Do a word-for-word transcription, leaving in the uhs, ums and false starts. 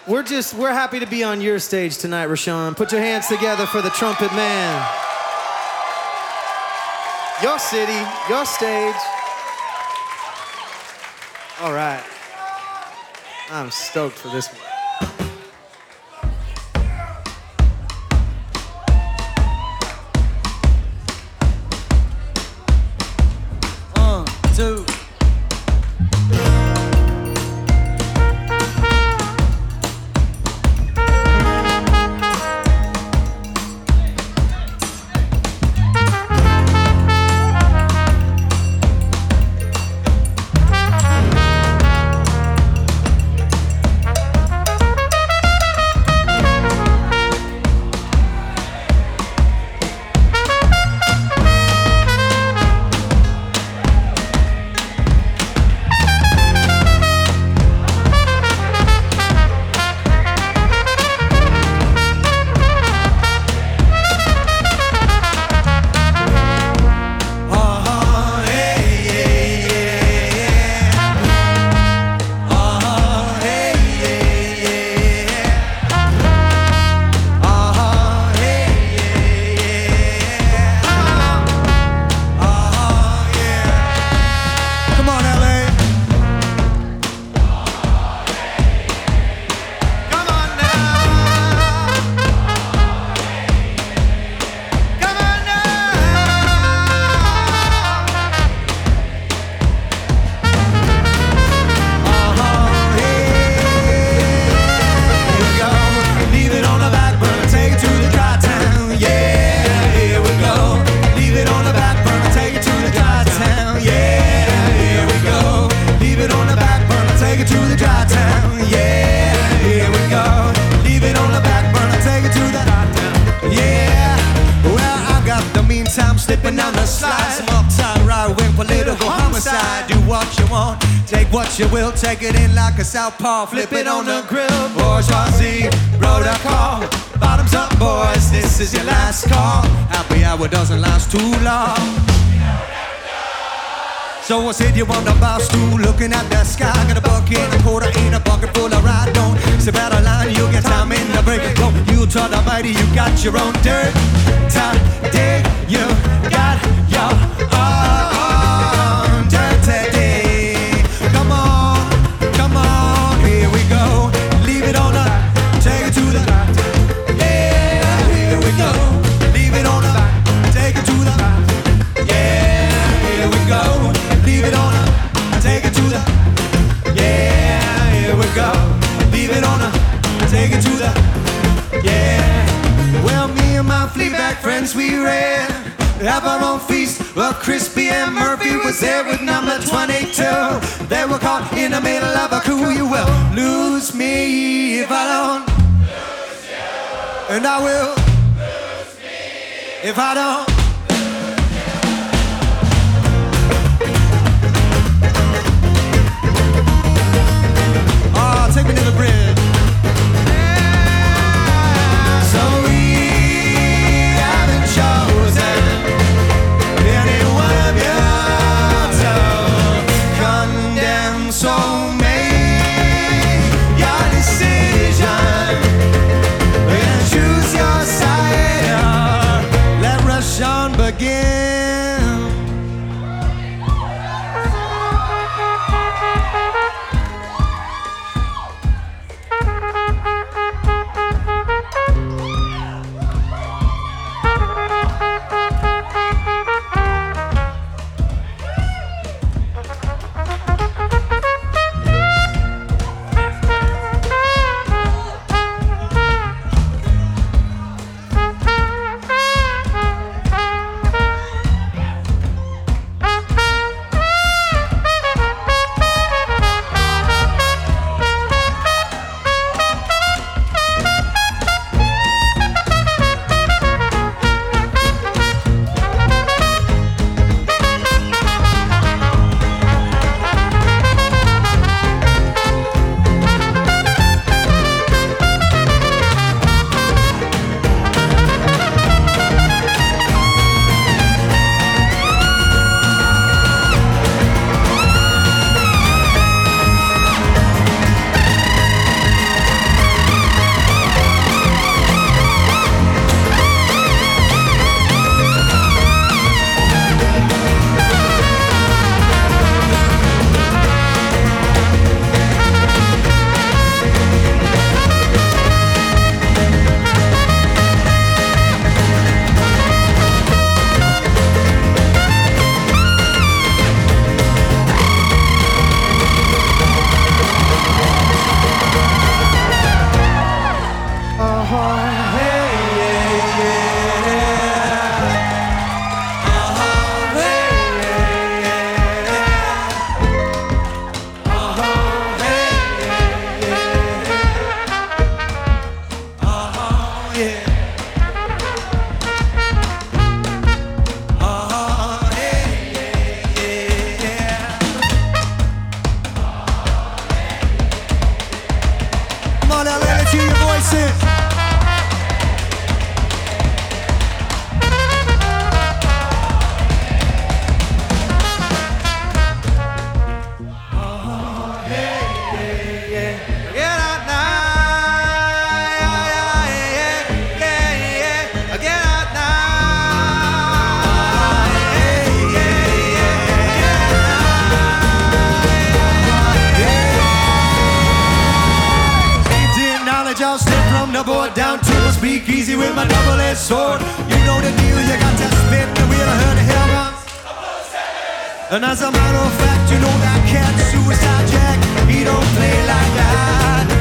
We're just, we're happy to be on your stage tonight, Rashawn. Put your hands together for the trumpet man. Your city, your stage. All right. I'm stoked for this one. One, two. Slipping down the slide, some upside right wing political homicide. Do what you want, take what you will, take it in like a southpaw, flip it on the grill. Bourgeoisie, road a call, bottoms up boys, this is your last call. Happy hour doesn't last too long. So I said you on the bar stool, looking at the sky. Got a bucket, a quarter in a bucket full of ride. Don't step out of line, you'll get time in the break. Go, you try the mighty, you got your own dirt. Time, dig, you got your own dirty day. Come on, come on, here we go. Leave it on the, take it to the, yeah, here we go. Leave it on the, take it to the, yeah, here we go. Leave it on her, take it to the, yeah, here we go. Leave it on her, take it to the, yeah. Well, me and my Fleabag friends, we ran, have our own feast. Well, Crispy and Murphy was there with number twenty-two. They were caught in the middle of a coup. You will lose me if I don't, lose you. And I will lose me if I don't. Take me to the bridge. So we haven't chosen any one of you to condemn. So make your decision and choose your side. Let Rashawn on, now let me hear your voices. I'll step from the board down to a speakeasy with my double-edged sword. You know the deal, you got to spin the wheel and hurt the hell runs. And as a matter of fact, you know that cat, Suicide Jack, he don't play like that.